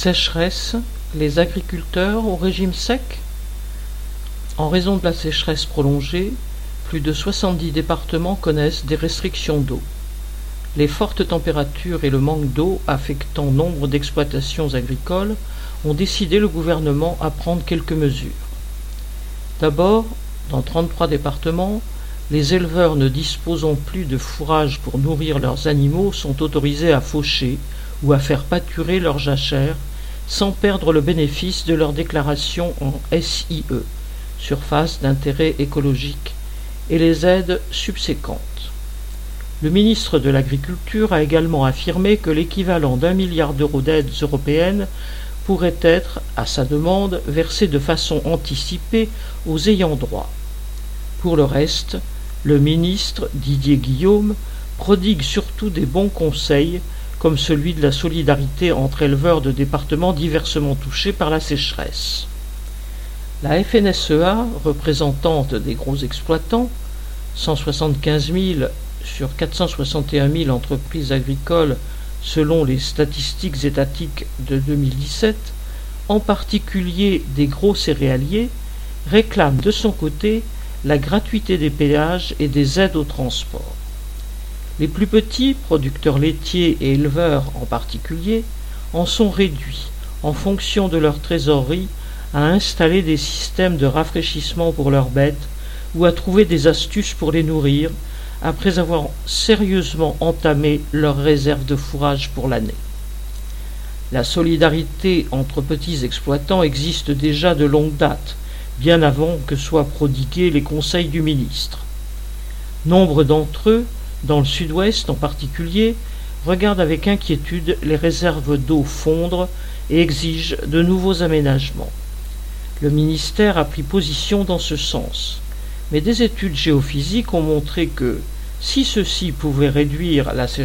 Sécheresse, les agriculteurs au régime sec? En raison de la sécheresse prolongée, plus de 70 départements connaissent des restrictions d'eau. Les fortes températures et le manque d'eau affectant nombre d'exploitations agricoles ont décidé le gouvernement à prendre quelques mesures. D'abord, dans 33 départements, les éleveurs ne disposant plus de fourrage pour nourrir leurs animaux sont autorisés à faucher ou à faire pâturer leurs jachères sans perdre le bénéfice de leur déclaration en SIE, surface d'intérêt écologique, et les aides subséquentes. Le ministre de l'Agriculture a également affirmé que l'équivalent d'1 milliard d'euros d'aides européennes pourrait être, à sa demande, versé de façon anticipée aux ayants droit. Pour le reste, le ministre Didier Guillaume prodigue surtout des bons conseils, comme celui de la solidarité entre éleveurs de départements diversement touchés par la sécheresse. La FNSEA, représentante des gros exploitants, 175 000 sur 461 000 entreprises agricoles selon les statistiques étatiques de 2017, en particulier des gros céréaliers, réclame de son côté la gratuité des péages et des aides au transport. Les plus petits, producteurs laitiers et éleveurs en particulier, en sont réduits, en fonction de leur trésorerie, à installer des systèmes de rafraîchissement pour leurs bêtes ou à trouver des astuces pour les nourrir, après avoir sérieusement entamé leurs réserves de fourrage pour l'année. La solidarité entre petits exploitants existe déjà de longue date, bien avant que soient prodigués les conseils du ministre. Nombre d'entre eux, dans le sud-ouest en particulier, regardent avec inquiétude les réserves d'eau fondre et exigent de nouveaux aménagements. Le ministère a pris position dans ce sens, mais des études géophysiques ont montré que, si ceux-ci pouvaient réduire la sécheresse